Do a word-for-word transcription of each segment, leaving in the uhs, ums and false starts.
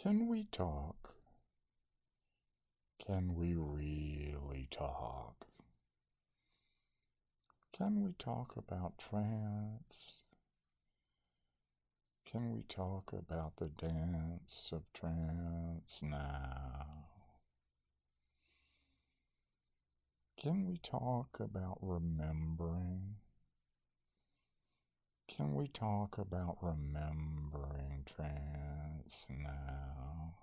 Can we talk? Can we really talk? Can we talk about trance? Can we talk about the dance of trance now? Can we talk about remembering? Can we talk about remembering trance now?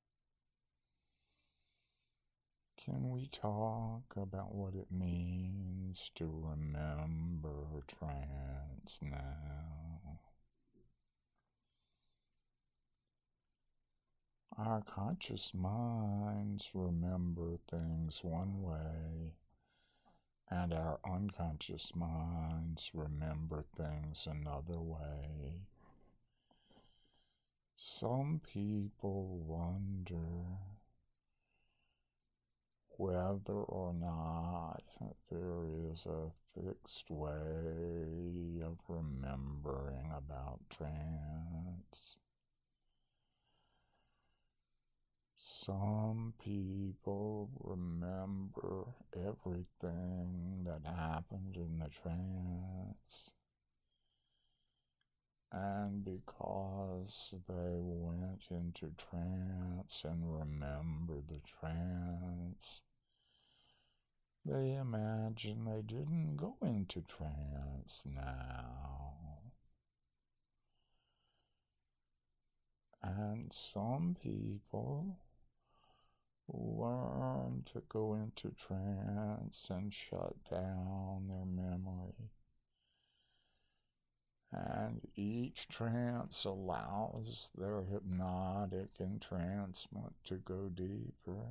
Can we talk about what it means to remember trance now? Our conscious minds remember things one way, and our unconscious minds remember things another way. Some people wonder whether or not there is a fixed way of remembering about trance. Some people remember everything that happened in the trance, and because they went into trance and remembered the trance, they imagine they didn't go into trance now. And some people learn to go into trance and shut down their memory. And each trance allows their hypnotic entrancement to go deeper.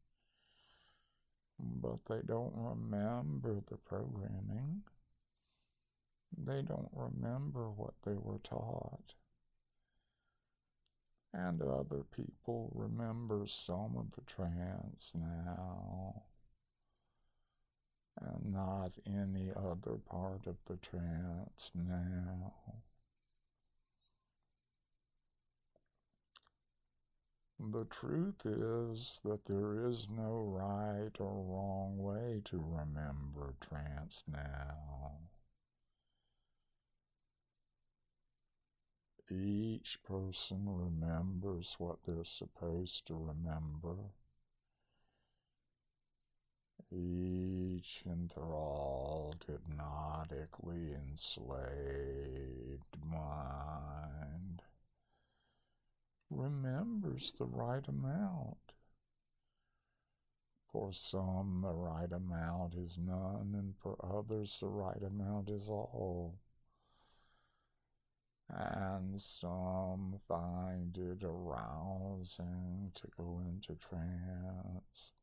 But they don't remember the programming. They don't remember what they were taught. And other people remember some of the trance now, and not any other part of the trance now. The truth is that there is no right or wrong way to remember trance now. Each person remembers what they're supposed to remember. Each enthralled, hypnotically enslaved mind remembers the right amount. For some, the right amount is none, and for others, the right amount is all. And some find it arousing to go into trance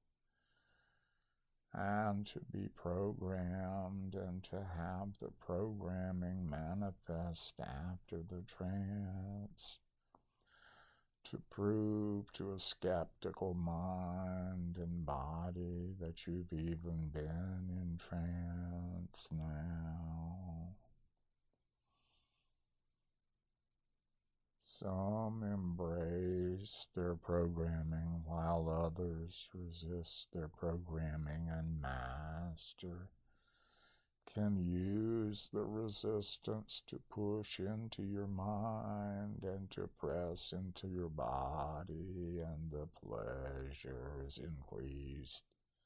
and to be programmed and to have the programming manifest after the trance, to prove to a skeptical mind and body that you've even been in trance now. Some embrace their programming while others resist their programming, and master can use the resistance to push into your mind and to press into your body, and the pleasure is increased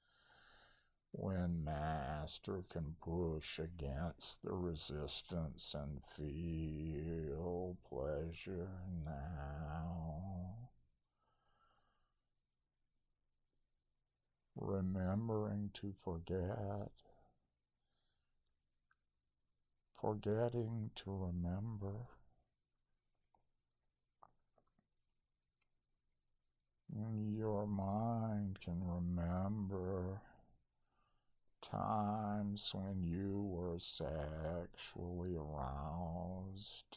when master can push against the resistance and feel pleasure now. Remembering to forget, forgetting to remember. Your mind can remember times when you were sexually aroused.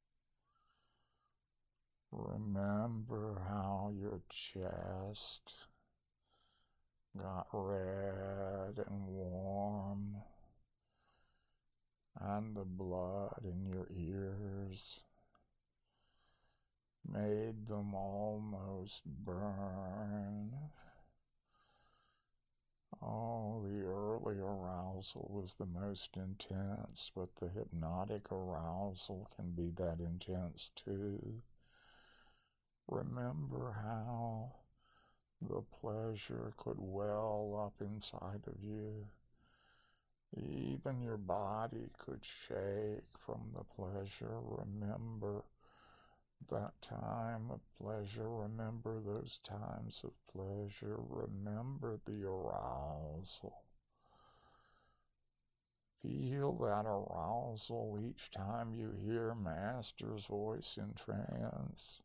Remember how your chest got red and warm, and the blood in your ears made them almost burn. Oh, the early arousal was the most intense, but the hypnotic arousal can be that intense too. Remember how the pleasure could well up inside of you. Even your body could shake from the pleasure. Remember that time of pleasure. Remember those times of pleasure. Remember the arousal. Feel that arousal each time you hear Master's voice in trance.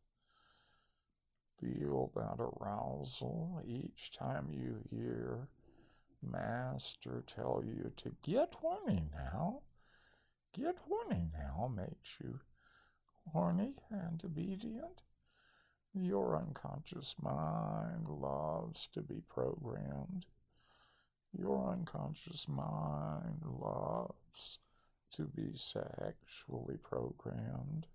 Feel that arousal each time you hear Master tell you to get horny now. Get horny now makes you horny and obedient. Your unconscious mind loves to be programmed. Your unconscious mind loves to be sexually programmed.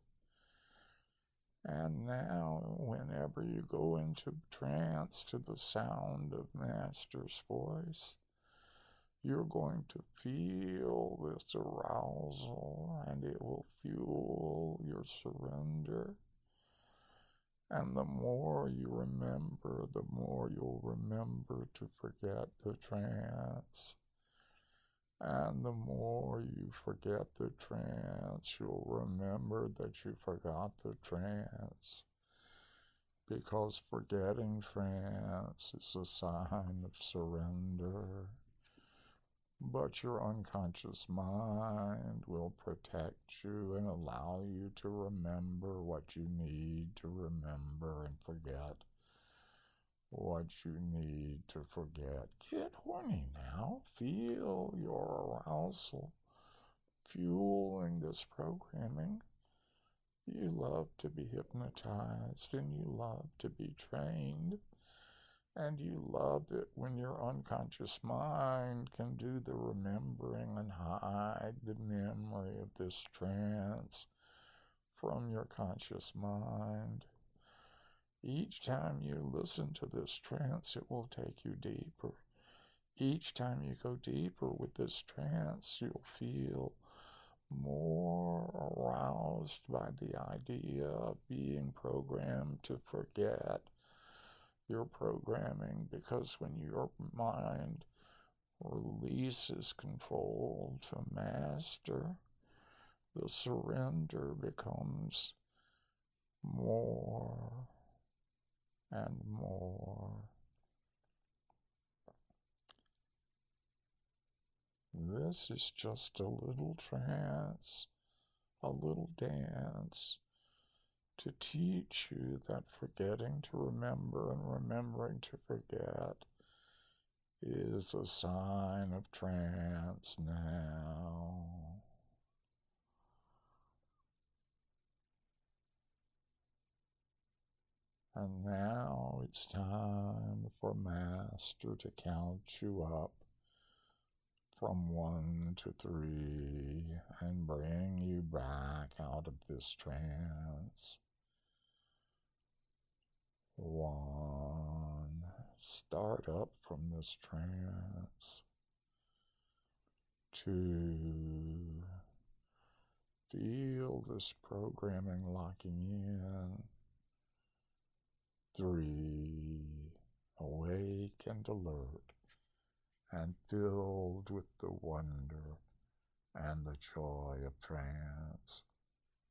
And now, whenever you go into trance to the sound of Master's voice, you're going to feel this arousal, and it will fuel your surrender. And the more you remember, the more you'll remember to forget the trance. And the more you forget the trance, you'll remember that you forgot the trance. Because forgetting trance is a sign of surrender. But your unconscious mind will protect you and allow you to remember what you need to remember and forget what you need to forget. Get horny now. Feel your arousal fueling this programming. You love to be hypnotized and you love to be trained. And you love it when your unconscious mind can do the remembering and hide the memory of this trance from your conscious mind. Each time you listen to this trance, it will take you deeper. Each time you go deeper with this trance, you'll feel more aroused by the idea of being programmed to forget your programming, because when your mind releases control to Master, the surrender becomes more and more. This is just a little trance, a little dance, to teach you that forgetting to remember and remembering to forget is a sign of trance now. And now it's time for Master to count you up from one to three and bring you back out of this trance. One, start up from this trance. Two, feel this programming locking in. Three, awake and alert and filled with the wonder and the joy of trance.